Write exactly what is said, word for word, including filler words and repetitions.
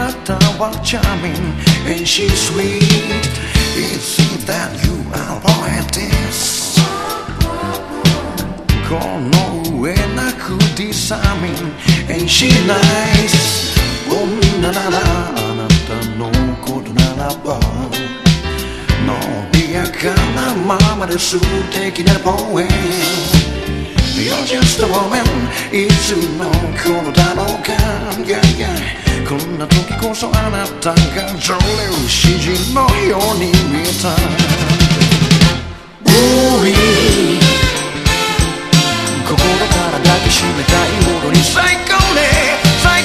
なたは charming and she's sweet. Is it that you are poetess? この上なく disarming and she nice. 女ならあなたのことならば伸びやかなままで素敵なポエム You're just a woman いつの頃だろうか、yeah, yeah、 こんな時こそあなたが女流詩人のように見えた Ooh-wee 心から抱きしめたい